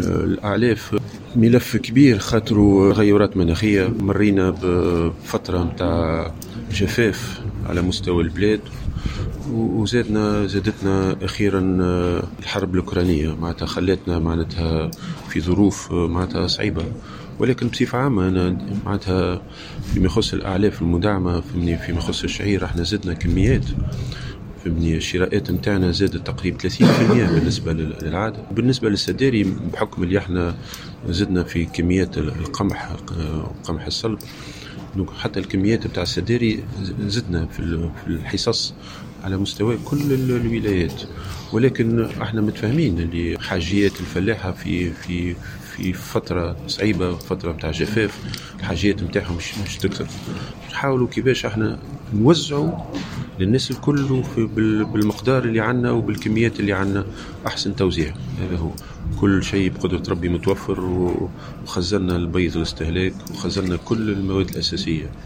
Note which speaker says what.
Speaker 1: الأعلاف ملف كبير خاطر تغيرات مناخية، مرينا بفترة متاع جفاف على مستوى البلاد، زادتنا أخيرا الحرب الأوكرانية معناتها خلتنا معناتها في ظروف معناتها صعيبة. ولكن بصفة عامة أنا معناتها فيما يخص الأعلاف المدعمة فيما يخص الشعير احنا زدنا كميات، الشراءات متاعنا زادت تقريبا 30% بالنسبة للعادة. بالنسبة للسداري بحكم اللي احنا زدنا في كميات قمح الصلب، حتى الكميات بتاع السداري زدنا في الحصص على مستوى كل الولايات. ولكن احنا متفاهمين اللي حاجيات الفلاحة في فترة صعيبة، فترة بتاع جفاف، الحاجيات متاعهم مش تكثر. نحاولوا كيفاش احنا نوزعوا للناس الكل بالمقدار اللي عنا وبالكميات اللي عنا أحسن توزيع. هذا هو، كل شيء بقدرة ربي متوفر، وخزلنا البيض الاستهلاك وخزلنا كل المواد الأساسية.